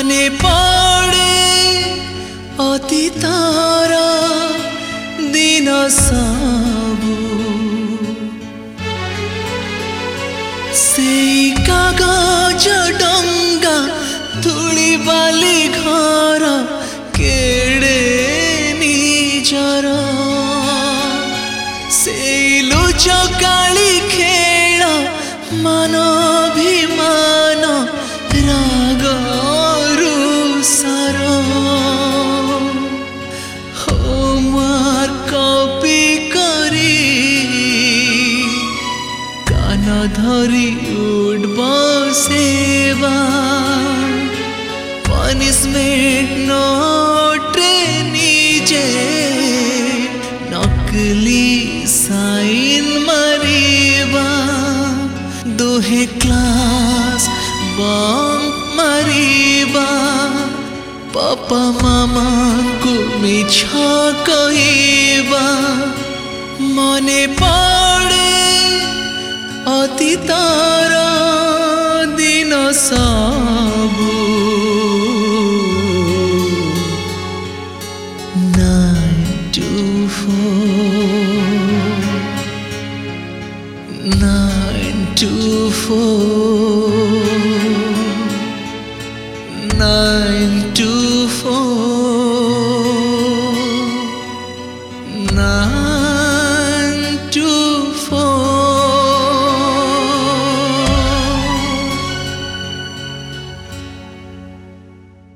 মনে পড়ে অতীতর দিন সবু সেই কাগজ ডঙ্গা ধূଳି বালি ঘର କେଡ଼େ ନିଜର ସେଇ ଲୁଚକାଳି ଖେଳ ମାନଭିମାନ ରାଗରୁ ସାର ହୋମୱାର୍କ କପି କରି କାନ ଧରି ଉଠ ବସେବା पनिशमेंट नोट्रे नीचे नकली साइन मरीबा दोहे क्लास बंक मरीबा पापा मामा को मिछा कहिबा मने पड़े अतीतर दिन सबू 9 to 4 9